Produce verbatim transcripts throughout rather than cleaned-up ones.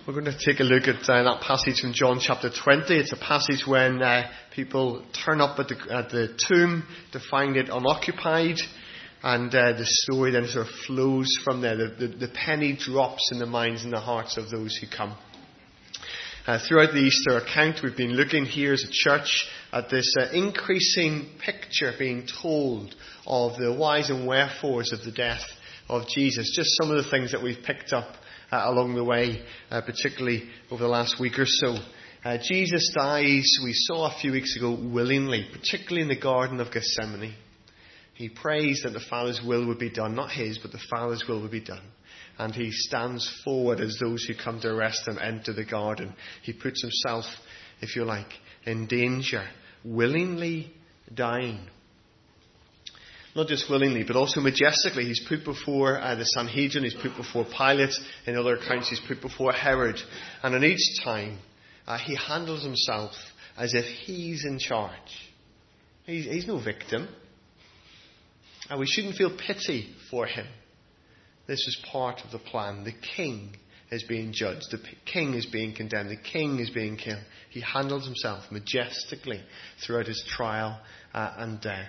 We're going to take a look at uh, that passage from John chapter twenty. It's a passage when uh, people turn up at the, at the tomb to find it unoccupied. And uh, the story then sort of flows from there. The, the, the penny drops in the minds and the hearts of those who come. Uh, throughout the Easter account, we've been looking here as a church at this uh, increasing picture being told of the whys and wherefores of the death of Jesus. Just some of the things that we've picked up uh, along the way, uh, particularly over the last week or so. Uh, Jesus dies, we saw a few weeks ago, willingly, particularly in the Garden of Gethsemane. He prays that the Father's will would be done, not his, but the Father's will would be done. And he stands forward as those who come to arrest him enter the garden. He puts himself, if you like, in danger, willingly dying. Not just willingly, but also majestically. He's put before uh, the Sanhedrin, he's put before Pilate. In other accounts, he's put before Herod. And on each time, uh, he handles himself as if he's in charge. He's, he's no victim. And we shouldn't feel pity for him. This is part of the plan. The king is being judged. The king is being condemned. The king is being killed. He handles himself majestically throughout his trial uh, and death.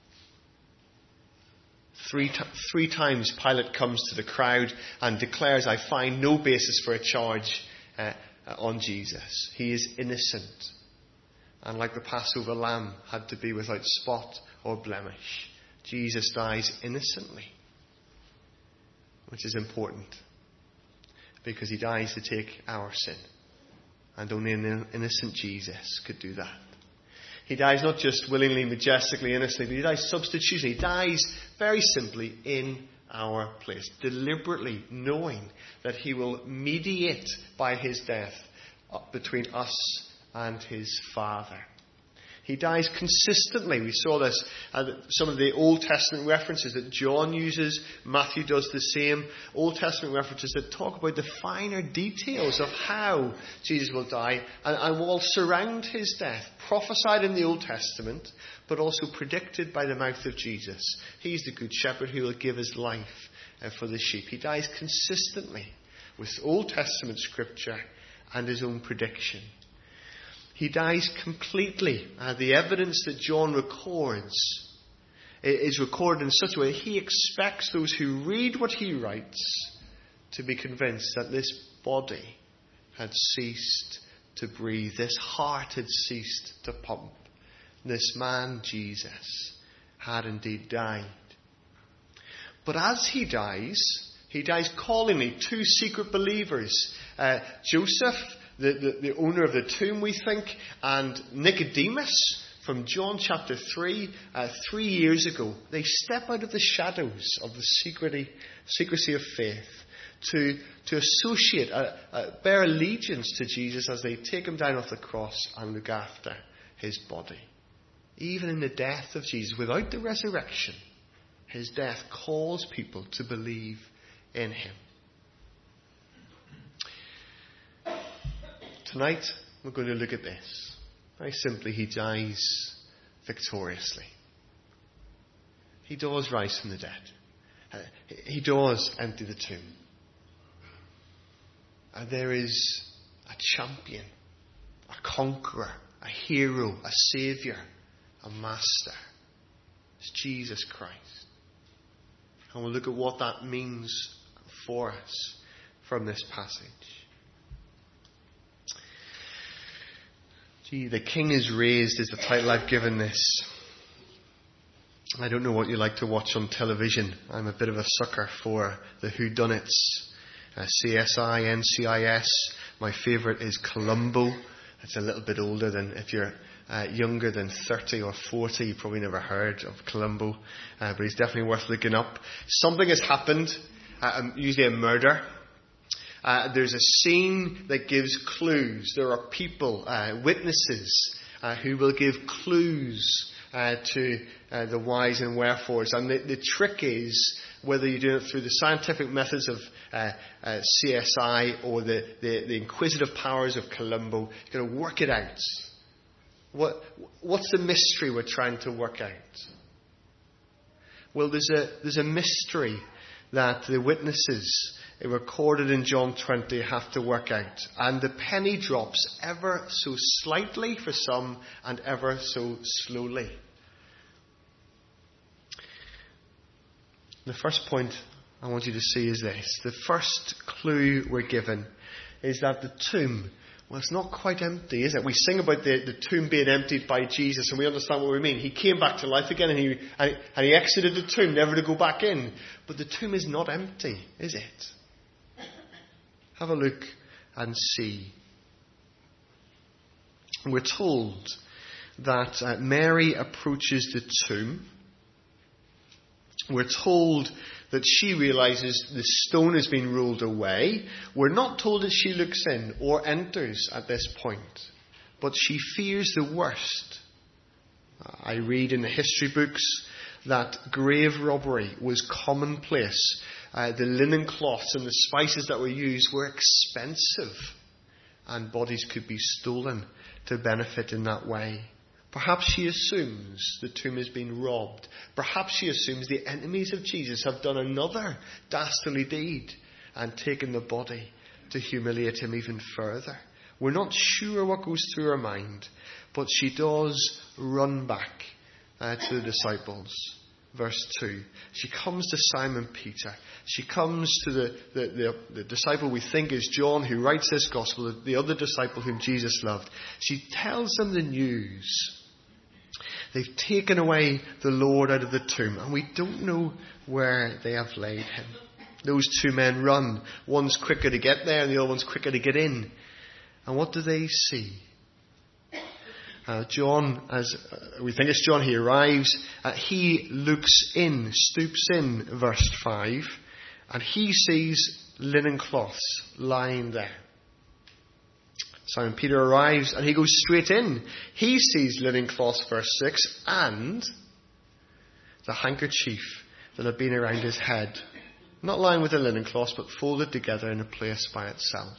Three, t- three times Pilate comes to the crowd and declares, I find no basis for a charge uh, on Jesus. He is innocent. And like the Passover lamb had to be without spot or blemish, Jesus dies innocently. Which is important, because he dies to take our sin. And only an innocent Jesus could do that. He dies not just willingly, majestically, innocently, but he dies substitutionally. He dies very simply in our place, deliberately knowing that he will mediate by his death between us and his Father. He dies consistently. We saw this, uh, some of the Old Testament references that John uses. Matthew does the same. Old Testament references that talk about the finer details of how Jesus will die and, and will surround his death. Prophesied in the Old Testament, but also predicted by the mouth of Jesus. He's the good shepherd who will give his life uh, for the sheep. He dies consistently with Old Testament scripture and his own prediction. He dies completely. Uh, the evidence that John records is recorded in such a way he expects those who read what he writes to be convinced that this body had ceased to breathe. This heart had ceased to pump. This man, Jesus, had indeed died. But as he dies, he dies callingly. Two secret believers, uh, Joseph, The, the, the owner of the tomb, we think, and Nicodemus from John chapter three, uh, three years ago. They step out of the shadows of the secrecy, secrecy of faith to, to associate, uh, uh, bear allegiance to Jesus as they take him down off the cross and look after his body. Even in the death of Jesus, without the resurrection, his death calls people to believe in him. Tonight, we're going to look at this. Very simply, he dies victoriously. He does rise from the dead. Uh, he does empty the tomb. And there is a champion, a conqueror, a hero, a saviour, a master. It's Jesus Christ. And we'll look at what that means for us from this passage. Gee, the King is raised is the title I've given this. I don't know what you like to watch on television. I'm a bit of a sucker for the whodunits. Uh, C S I, N C I S. My favourite is Columbo. It's a little bit older than, if you're uh, younger than thirty or forty, you probably never heard of Columbo. Uh, but he's definitely worth looking up. Something has happened, uh, usually a murder. Uh, there's a scene that gives clues. There are people, uh, witnesses, uh, who will give clues uh, to uh, the whys and wherefores. And the, the trick is, whether you do it through the scientific methods of uh, uh, C S I or the, the, the inquisitive powers of Columbo, you've got to work it out. What, what's the mystery we're trying to work out? Well, there's a, there's a mystery that the witnesses recorded in John twenty have to work out. And the penny drops ever so slightly for some and ever so slowly. The first point I want you to see is this. The first clue we're given is that the tomb, well, it's not quite empty, is it? We sing about the, the tomb being emptied by Jesus, and we understand what we mean. He came back to life again, and he, and, and he exited the tomb, never to go back in. But the tomb is not empty, is it? Have a look and see. We're told that uh, Mary approaches the tomb. We're told that she realizes the stone has been rolled away. We're not told that she looks in or enters at this point, but she fears the worst. I read in the history books that grave robbery was commonplace. Uh, the linen cloths and the spices that were used were expensive, and bodies could be stolen to benefit in that way. Perhaps she assumes the tomb has been robbed. Perhaps she assumes the enemies of Jesus have done another dastardly deed and taken the body to humiliate him even further. We're not sure what goes through her mind, but she does run back uh, to the disciples. Verse two. She comes to Simon Peter. She comes to the, the, the, the disciple we think is John, who writes this gospel, the, the other disciple whom Jesus loved. She tells them the news. They've taken away the Lord out of the tomb, and we don't know where they have laid him. Those two men run. One's quicker to get there, and the other one's quicker to get in. And what do they see? Uh, John, as uh, we think it's John, he arrives. Uh, he looks in, stoops in, verse five, and he sees linen cloths lying there. Simon Peter arrives and he goes straight in. He sees linen cloths, verse six, and the handkerchief that had been around his head. Not lying with the linen cloths, but folded together in a place by itself.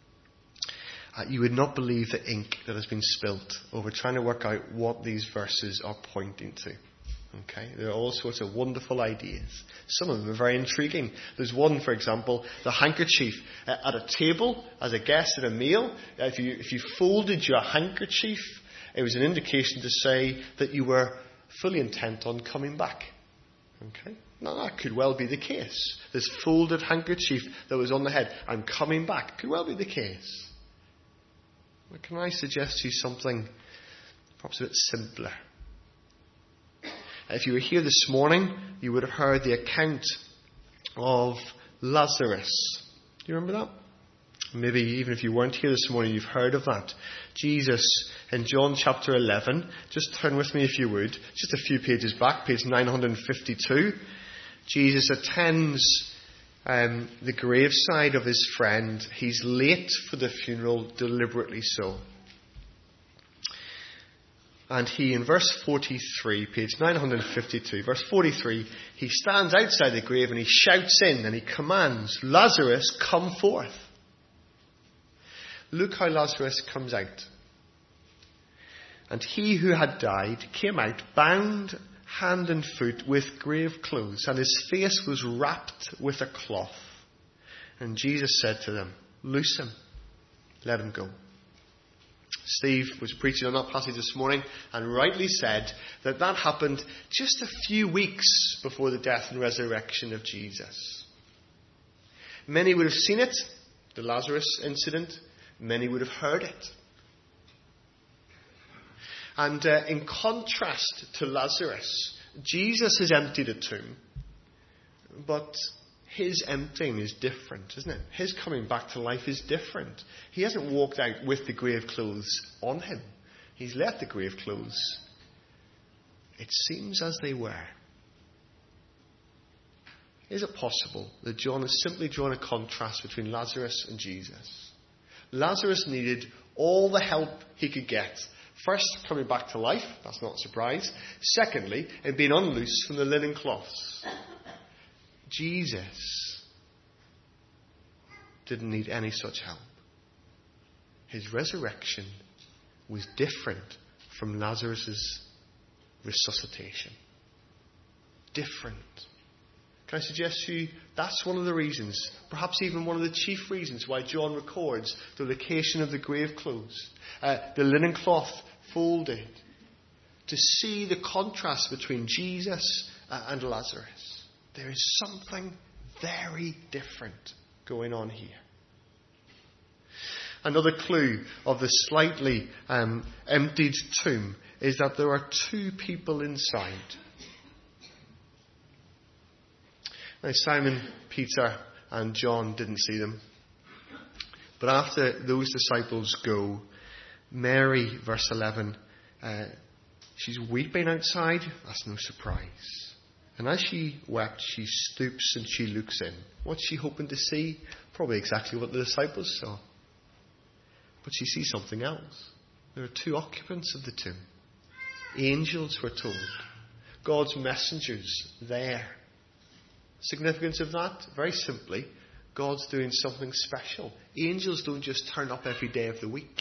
Uh, you would not believe the ink that has been spilt over trying to work out what these verses are pointing to. Okay, there are all sorts of wonderful ideas. Some of them are very intriguing. There's one, for example, the handkerchief uh, at a table as a guest at a meal. Uh, if you if you folded your handkerchief, it was an indication to say that you were fully intent on coming back. Okay, now that could well be the case. This folded handkerchief that was on the head, I'm coming back, could well be the case. But can I suggest to you something perhaps a bit simpler? If you were here this morning, you would have heard the account of Lazarus. Do you remember that? Maybe even if you weren't here this morning, you've heard of that. Jesus, in John chapter eleven, just turn with me if you would, just a few pages back, page nine hundred fifty-two. Jesus attends um, the graveside of his friend. He's late for the funeral, deliberately so. And he, in verse forty-three, page nine hundred fifty-two, verse forty-three, he stands outside the grave and he shouts in and he commands, Lazarus, come forth. Look how Lazarus comes out. And he who had died came out, bound hand and foot with grave clothes, and his face was wrapped with a cloth. And Jesus said to them, loose him, let him go. Steve was preaching on that passage this morning and rightly said that that happened just a few weeks before the death and resurrection of Jesus. Many would have seen it, the Lazarus incident. Many would have heard it. And uh, in contrast to Lazarus, Jesus has emptied a tomb, but his emptying is different, isn't it? His coming back to life is different. He hasn't walked out with the grave clothes on him. He's left the grave clothes, it seems, as they were. Is it possible that John has simply drawn a contrast between Lazarus and Jesus? Lazarus needed all the help he could get. First, coming back to life, that's not a surprise. Secondly, in being unloosed from the linen cloths. Jesus didn't need any such help. His resurrection was different from Lazarus' resuscitation. Different. Can I suggest to you that's one of the reasons, perhaps even one of the chief reasons, why John records the location of the grave clothes, uh, the linen cloth folded, to see the contrast between Jesus uh, and Lazarus. There is something very different going on here. Another clue of the slightly um, emptied tomb is that there are two people inside. Now, Simon, Peter and John didn't see them. But after those disciples go, Mary, verse eleven, uh, she's weeping outside. That's no surprise. And as she wept, she stoops and she looks in. What's she hoping to see? Probably exactly what the disciples saw. But she sees something else. There are two occupants of the tomb. Angels, we're told. God's messengers there. Significance of that? Very simply, God's doing something special. Angels don't just turn up every day of the week.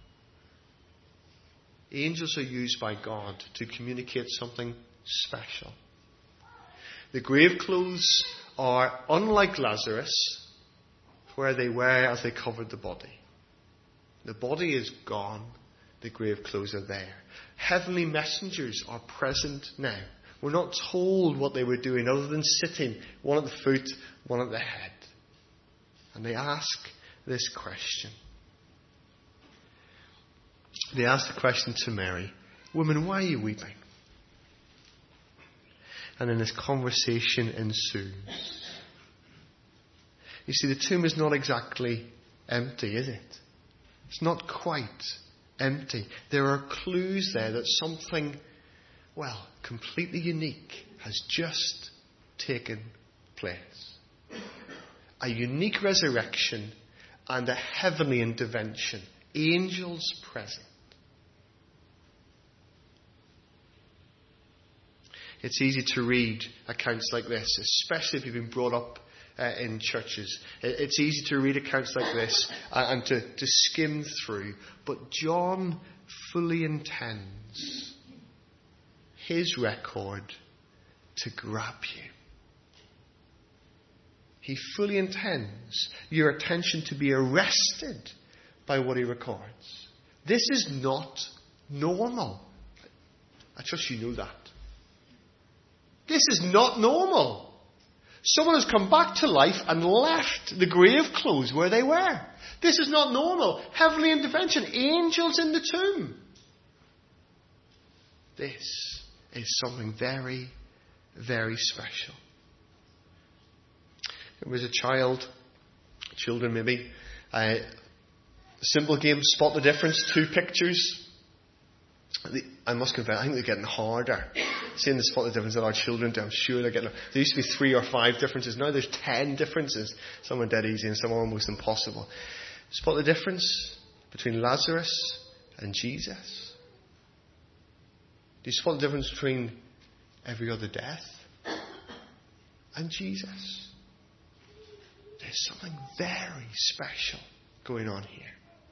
Angels are used by God to communicate something special. The grave clothes are unlike Lazarus, where they were as they covered the body. The body is gone. The grave clothes are there. Heavenly messengers are present now. We're not told what they were doing other than sitting, one at the foot, one at the head. And they ask this question. They ask the question to Mary, "Woman, why are you weeping?" And then this conversation ensues. You see, the tomb is not exactly empty, is it? It's not quite empty. There are clues there that something, well, completely unique has just taken place. A unique resurrection and a heavenly intervention. Angels present. It's easy to read accounts like this, especially if you've been brought up uh, in churches. It's easy to read accounts like this uh, and to, to skim through. But John fully intends his record to grab you. He fully intends your attention to be arrested by what he records. This is not normal. I trust you know that. This is not normal. Someone has come back to life and left the grave clothes where they were. This is not normal. Heavenly intervention. Angels in the tomb. This is something very, very special. It was a child, children maybe, uh, simple game, spot the difference, two pictures. The, I must confess, I think they're getting harder. Seeing the spot the difference that our children do, I'm sure they're getting. There used to be three or five differences. Now there's ten differences. Some are dead easy and some are almost impossible. Spot the difference between Lazarus and Jesus. Do you spot the difference between every other death and Jesus? There's something very special going on here.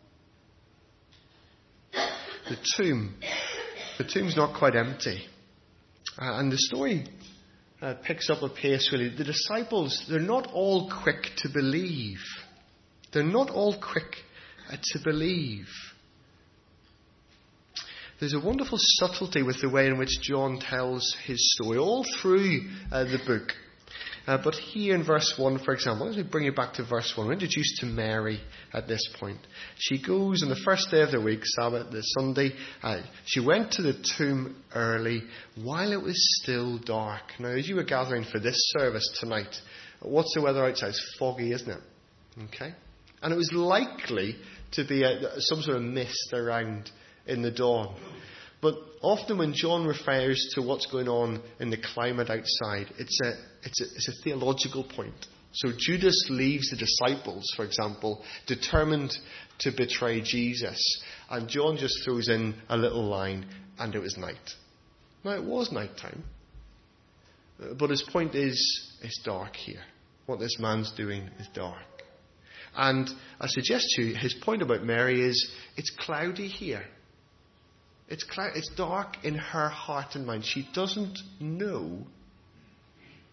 The tomb. The tomb's not quite empty. Uh, and the story uh, picks up a pace, really. The disciples, they're not all quick to believe. They're not all quick uh, to believe. There's a wonderful subtlety with the way in which John tells his story, all through uh, the book. Uh, but here in verse one, for example, let me bring you back to verse one. We're introduced to Mary at this point. She goes on the first day of the week, Sabbath, the Sunday. Uh, she went to the tomb early while it was still dark. Now, as you were gathering for this service tonight, what's the weather outside? It's foggy, isn't it? Okay. And it was likely to be a, some sort of mist around in the dawn. But often when John refers to what's going on in the climate outside, it's a, it's a, it's a theological point. So Judas leaves the disciples, for example, determined to betray Jesus. And John just throws in a little line, and it was night. Now, it was night time. But his point is, it's dark here. What this man's doing is dark. And I suggest to you, his point about Mary is, it's cloudy here. It's cloud, it's dark in her heart and mind. She doesn't know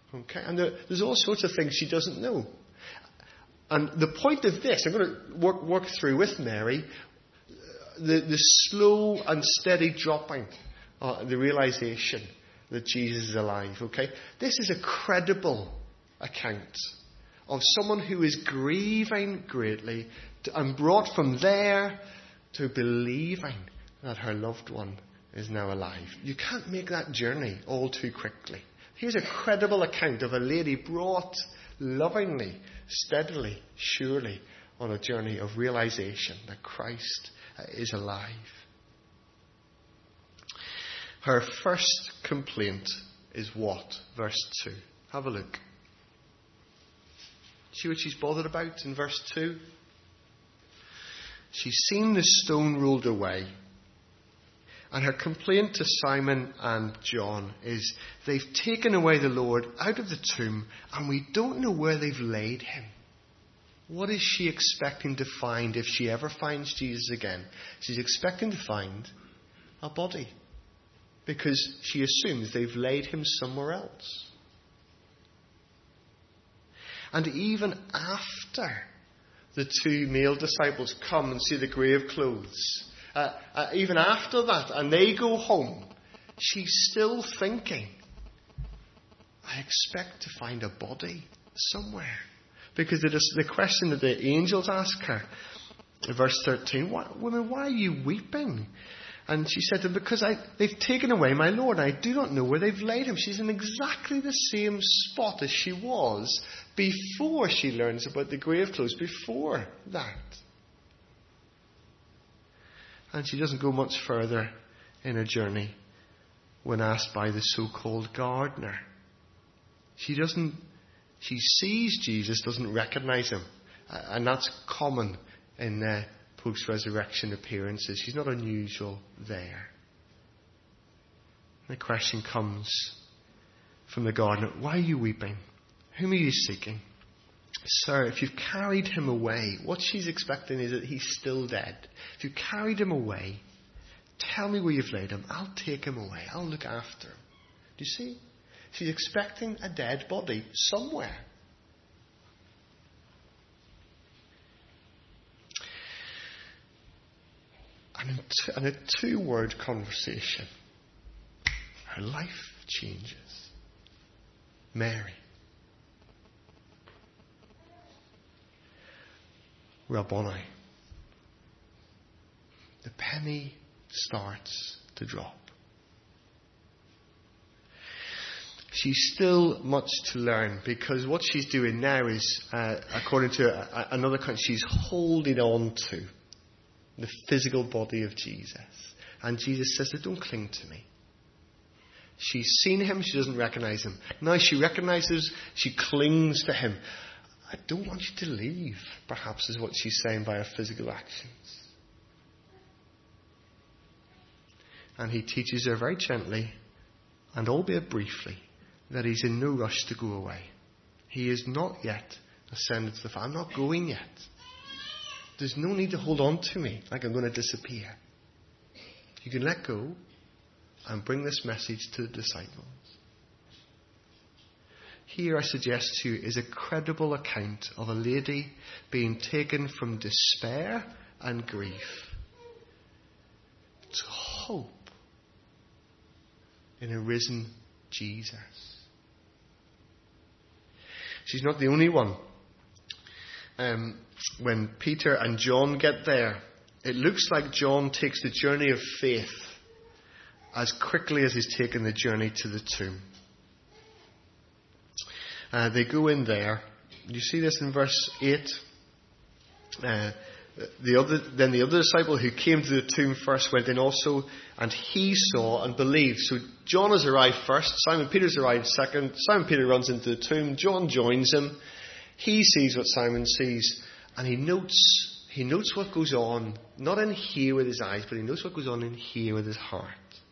Okay? And there, there's all sorts of things she doesn't know. And the point of this, I'm going to work, work through with Mary, the, the slow and steady dropping, uh, the realization that Jesus is alive. Okay? This is a credible account of someone who is grieving greatly to, and brought from there to believing that her loved one is now alive. You can't make that journey all too quickly. Here's a credible account of a lady brought lovingly, steadily, surely on a journey of realization that Christ is alive. Her first complaint is what? Verse two. Have a look. See what she's bothered about in verse two? She's seen the stone rolled away. And her complaint to Simon and John is, they've taken away the Lord out of the tomb and we don't know where they've laid him. What is she expecting to find if she ever finds Jesus again? She's expecting to find a body, because she assumes they've laid him somewhere else. And even after the two male disciples come and see the grave clothes, Uh, uh, even after that, and they go home, she's still thinking, I expect to find a body somewhere. Because it is the question that the angels ask her, in verse thirteen, why, woman, why are you weeping? And she said to them, because I, they've taken away my Lord, and I do not know where they've laid him. She's in exactly the same spot as she was before she learns about the grave clothes, before that. And she doesn't go much further in her journey when asked by the so-called gardener. She doesn't, she sees Jesus, doesn't recognize him. And that's common in uh, post-resurrection appearances. She's not unusual there. The question comes from the gardener, why are you weeping? Whom are you seeking? Sir, if you've carried him away, what she's expecting is that he's still dead. If you carried him away, tell me where you've laid him. I'll take him away. I'll look after him. Do you see? She's expecting a dead body somewhere. And in, t- and a two-word conversation, her life changes. Mary. Rabboni. The penny starts to drop. She's still much to learn, because what she's doing now is, uh, according to a, another country, she's holding on to the physical body of Jesus. And Jesus says, don't cling to me. She's seen him, she doesn't recognize him. Now she recognizes, she clings to him. I don't want you to leave, perhaps, is what she's saying by her physical actions. And he teaches her very gently, and albeit briefly, that he's in no rush to go away. He is not yet ascended to the Father. I'm not going yet. There's no need to hold on to me like I'm going to disappear. You can let go and bring this message to the disciples. Here, I suggest to you, is a credible account of a lady being taken from despair and grief to hope in a risen Jesus. She's not the only one. Um, when Peter and John get there, it looks like John takes the journey of faith as quickly as he's taken the journey to the tomb. Uh, they go in there. You see this in verse eight? Uh, the other, then the other disciple who came to the tomb first went in also, and he saw and believed. So John has arrived first. Simon Peter's arrived second. Simon Peter runs into the tomb. John joins him. He sees what Simon sees, and he notes he notes what goes on, not in here with his eyes, but he notes what goes on in here with his heart.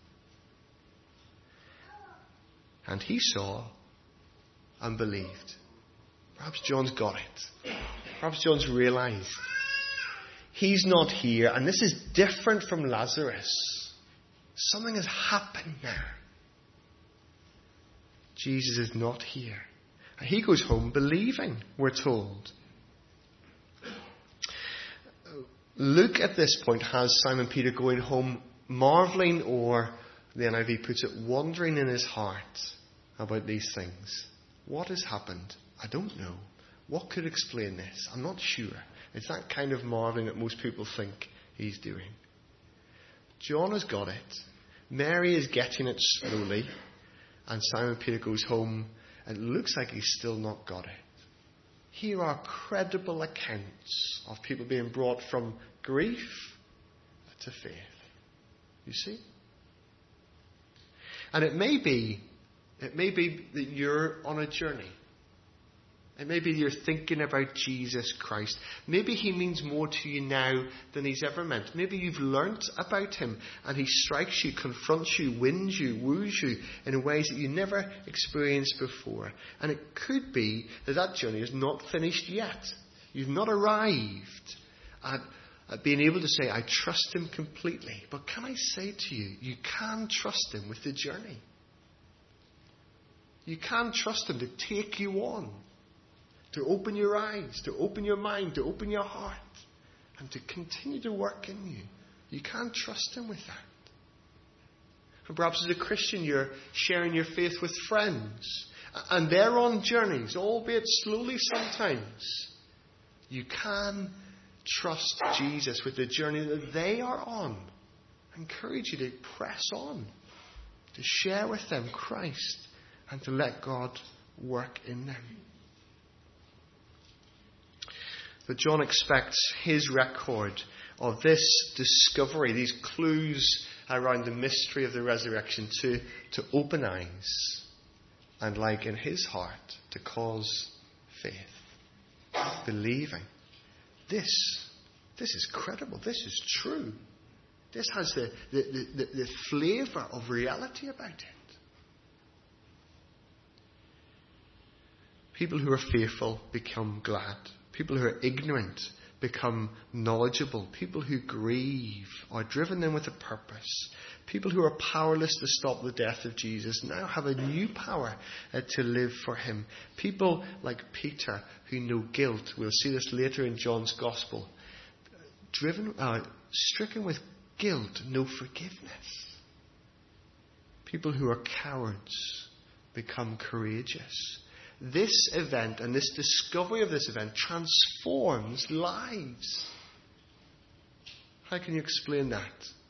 And he saw and believed. Perhaps John's got it. Perhaps John's realized he's not here, and this is different from Lazarus. Something has happened now. Jesus is not here. He goes home believing, we're told. Luke at this point has Simon Peter going home marvelling, or the N I V puts it, wondering in his heart about these things. What has happened? I don't know. What could explain this? I'm not sure. It's that kind of marvelling that most people think he's doing. John has got it. Mary is getting it slowly. And Simon Peter goes home and it looks like he's still not got it. Here are credible accounts of people being brought from grief to faith. You see? And it may be, it may be that you're on a journey. And maybe you're thinking about Jesus Christ. Maybe he means more to you now than he's ever meant. Maybe you've learnt about him and he strikes you, confronts you, wins you, woos you in ways that you never experienced before. And it could be that that journey is not finished yet. You've not arrived at, at being able to say, I trust him completely. But can I say to you, you can trust him with the journey. You can trust him to take you on. To open your eyes, to open your mind, to open your heart, and to continue to work in you. You can't trust him with that. And perhaps as a Christian you're sharing your faith with friends, and they're on journeys, albeit slowly sometimes. You can trust Jesus with the journey that they are on. I encourage you to press on, to share with them Christ, and to let God work in them. But John expects his record of this discovery, these clues around the mystery of the resurrection, to, to open eyes and, like in his heart, to cause faith. Believing. This, this is credible. This is true. This has the, the, the, the flavour of reality about it. People who are fearful become glad. People who are ignorant become knowledgeable. People who grieve are driven in with a purpose. People who are powerless to stop the death of Jesus now have a new power uh, to live for him. People like Peter who know guilt. We'll see this later in John's Gospel. Driven, uh, stricken with guilt, no forgiveness. People who are cowards become courageous. This event and this discovery of this event transforms lives. How can you explain that?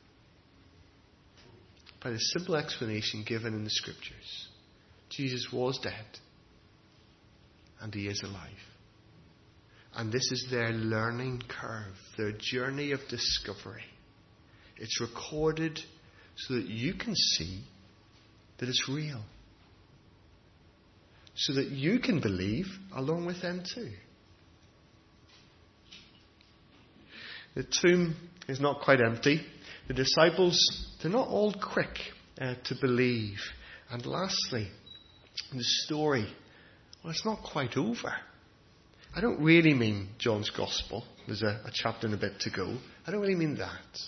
By the simple explanation given in the Scriptures. Jesus was dead and he is alive. And this is their learning curve, their journey of discovery. It's recorded so that you can see that it's real. So that you can believe along with them too. The tomb is not quite empty. The disciples, they're not all quick uh, to believe. And lastly, the story, well, it's not quite over. I don't really mean John's Gospel. There's a, a chapter and a bit to go. I don't really mean that.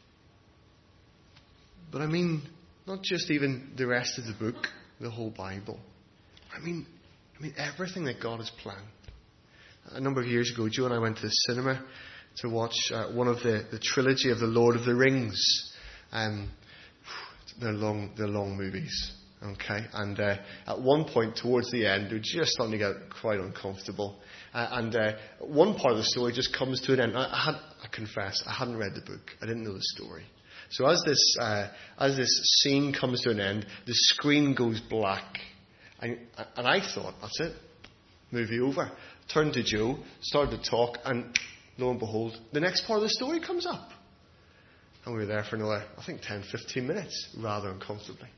But I mean not just even the rest of the book, the whole Bible. I mean, I mean everything that God has planned. A number of years ago, Joe and I went to the cinema to watch uh, one of the, the trilogy of the Lord of the Rings. Um, they're long, they're long movies, okay. And uh, at one point towards the end, they're just starting to get quite uncomfortable. Uh, and uh, one part of the story just comes to an end. I, I had, I confess, I hadn't read the book. I didn't know the story. So as this uh, as this scene comes to an end, the screen goes black. And, and I thought, that's it. Movie over. Turned to Joe, started to talk, and lo and behold, the next part of the story comes up. And we were there for another, I think, ten, fifteen minutes, rather uncomfortably.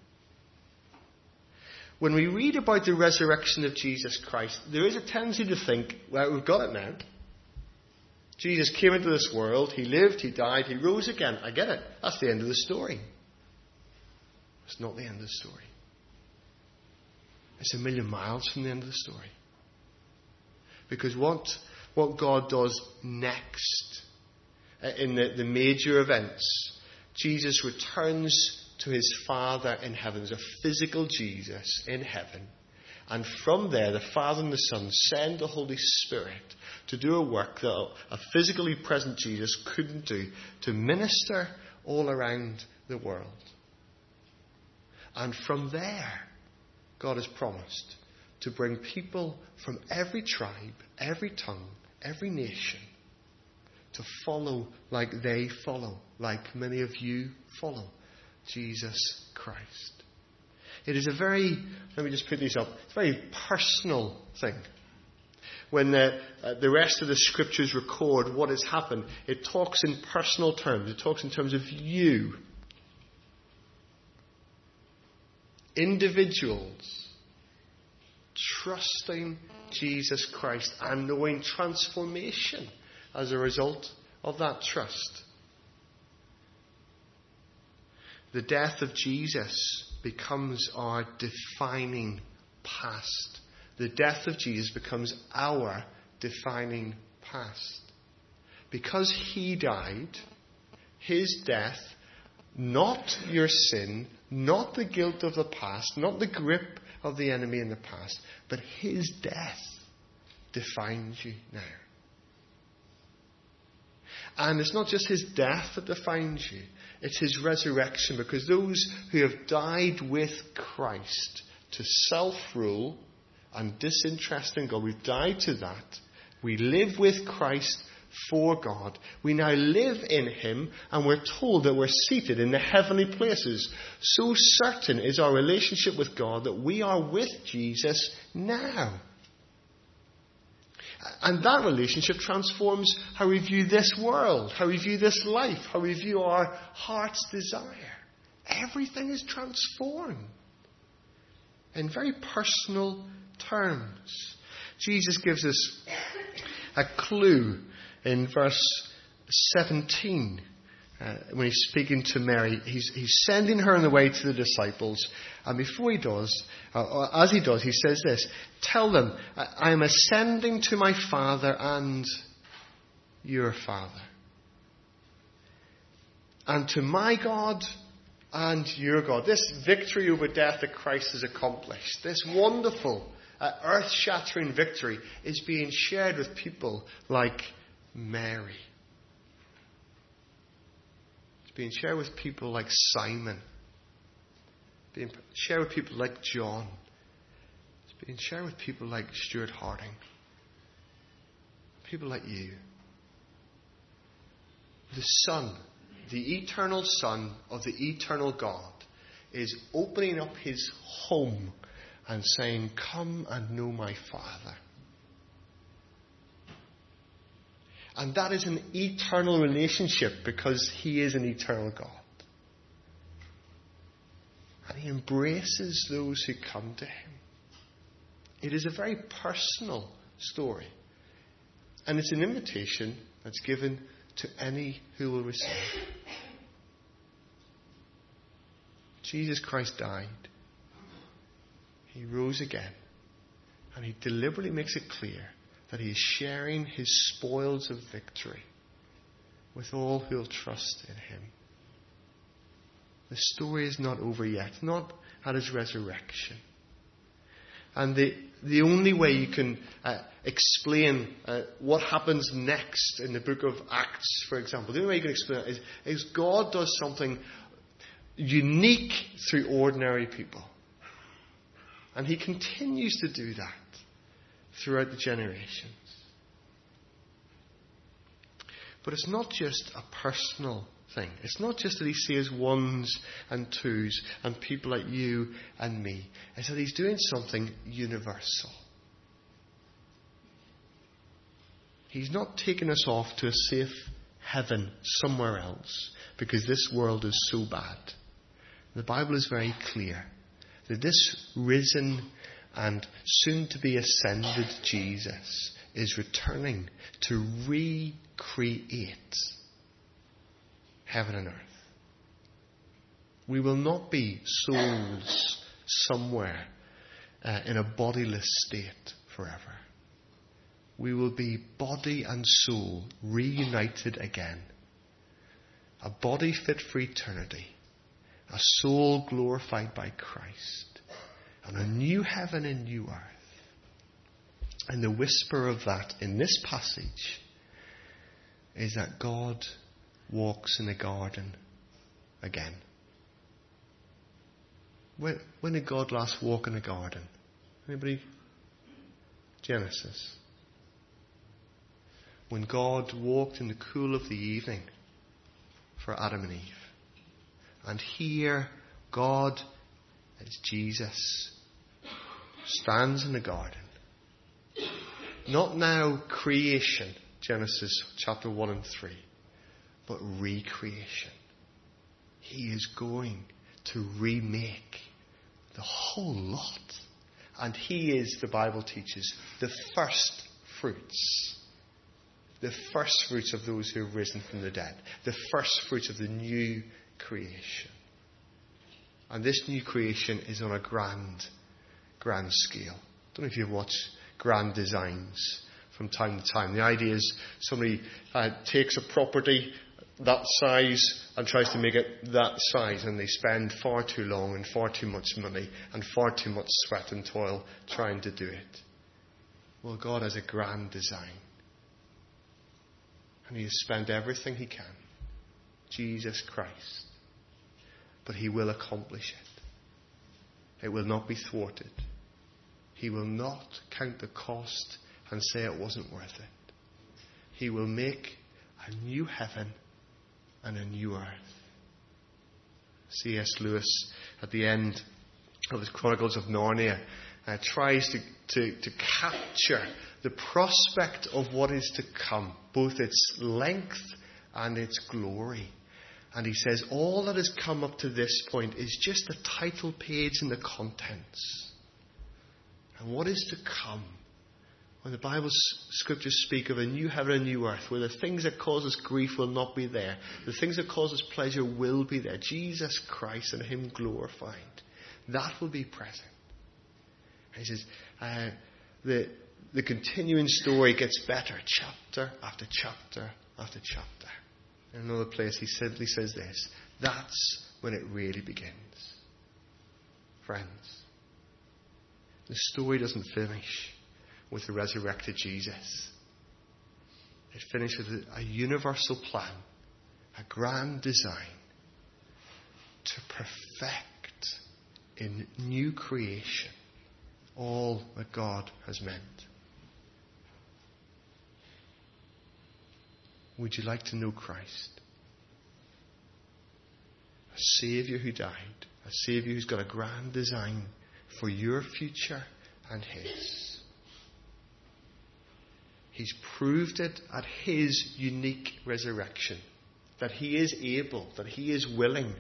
When we read about the resurrection of Jesus Christ, there is a tendency to think, well, we've got it now. Jesus came into this world, he lived, he died, he rose again. I get it. That's the end of the story. It's not the end of the story. It's a million miles from the end of the story. Because what, what God does next, in the, the major events, Jesus returns to his Father in heaven. There's a physical Jesus in heaven. And from there, the Father and the Son send the Holy Spirit to do a work that a physically present Jesus couldn't do, to minister all around the world. And from there, God has promised to bring people from every tribe, every tongue, every nation to follow like they follow, like many of you follow Jesus Christ. It is a very, let me just put these up, it's a very personal thing. When the, uh, the rest of the scriptures record what has happened, it talks in personal terms. It talks in terms of you. Individuals trusting Jesus Christ and knowing transformation as a result of that trust. The death of Jesus becomes our defining past. The death of Jesus becomes our defining past. Because he died, his death, not your sin, not the guilt of the past, not the grip of the enemy in the past, but his death defines you now. And it's not just his death that defines you, it's his resurrection, because those who have died with Christ to self-rule and disinterest in God, we've died to that. We live with Christ for God. We now live in him, and we're told that we're seated in the heavenly places. So certain is our relationship with God that we are with Jesus now. And that relationship transforms how we view this world, how we view this life, how we view our heart's desire. Everything is transformed in very personal terms. Jesus gives us a clue in verse seventeen. Uh, when he's speaking to Mary, he's, he's sending her on the way to the disciples. And before he does, uh, as he does, he says this: tell them, I am ascending to my Father and your Father, and to my God and your God. This victory over death that Christ has accomplished, this wonderful, uh, earth-shattering victory, is being shared with people like Mary. It's being shared with people like Simon. Being shared with people like John. It's being shared with people like Stuart Harding. People like you. The Son, the eternal Son of the eternal God, is opening up his home and saying, come and know my Father. And that is an eternal relationship because he is an eternal God. And he embraces those who come to him. It is a very personal story. And it's an invitation that's given to any who will receive. Jesus Christ died. He rose again. And he deliberately makes it clear that he is sharing his spoils of victory with all who will trust in him. The story is not over yet, not at his resurrection. And the, the only way you can uh, explain uh, what happens next in the book of Acts, for example, the only way you can explain it is, is God does something unique through ordinary people. And he continues to do that throughout the generations. But it's not just a personal thing. It's not just that he saves ones and twos and people like you and me. It's that he's doing something universal. He's not taking us off to a safe heaven somewhere else because this world is so bad. The Bible is very clear that this risen and soon to be ascended Jesus is returning to recreate heaven and earth. We will not be souls somewhere uh, in a bodiless state forever. We will be body and soul reunited again. A body fit for eternity. A soul glorified by Christ. And a new heaven and new earth. And the whisper of that in this passage is that God walks in the garden again. When, when did God last walk in the garden? Anybody? Genesis. When God walked in the cool of the evening for Adam and Eve. And here, God, as Jesus, stands in the garden. Not now creation, Genesis chapter one and three, but recreation. He is going to remake the whole lot. And He is, the Bible teaches, the first fruits. The first fruits of those who have risen from the dead. The first fruits of the new creation. And this new creation is on a grand, grand scale. I don't know if you've watched Grand Designs from time to time. The idea is somebody uh, takes a property that size and tries to make it that size, and they spend far too long and far too much money and far too much sweat and toil trying to do it. Well, God has a grand design. And He has spent everything He can. Jesus Christ. But He will accomplish it. It will not be thwarted. He will not count the cost and say it wasn't worth it. He will make a new heaven and a new earth. C S Lewis, at the end of his Chronicles of Narnia, uh, tries to, to, to capture the prospect of what is to come, both its length and its glory. And he says all that has come up to this point is just the title page and the contents. And what is to come, when the Bible's scriptures speak of a new heaven and new earth, where the things that cause us grief will not be there, the things that cause us pleasure will be there, Jesus Christ and Him glorified, that will be present. And he says uh, the, the continuing story gets better, chapter after chapter after chapter. In another place he simply says this: that's when it really begins. Friends, the story doesn't finish with the resurrected Jesus. It finishes with a universal plan, a grand design to perfect in new creation all that God has meant. Would you like to know Christ? A Saviour who died, a Saviour who's got a grand design for your future and His. He's proved it at His unique resurrection, that He is able, that He is willing.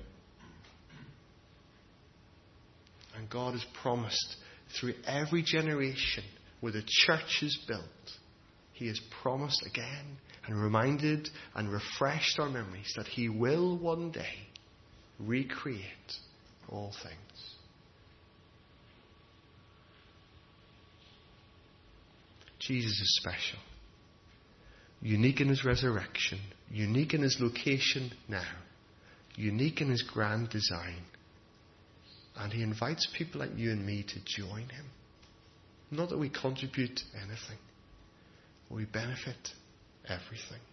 And God has promised through every generation where the church is built, He has promised again and reminded and refreshed our memories that He will one day recreate all things. Jesus is special. Unique in His resurrection. Unique in His location now. Unique in His grand design. And He invites people like you and me to join Him. Not that we contribute anything, but we benefit everything.